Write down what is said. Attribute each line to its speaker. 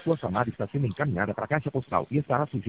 Speaker 1: Sua chamada está sendo encaminhada para a caixa postal e estará sujeita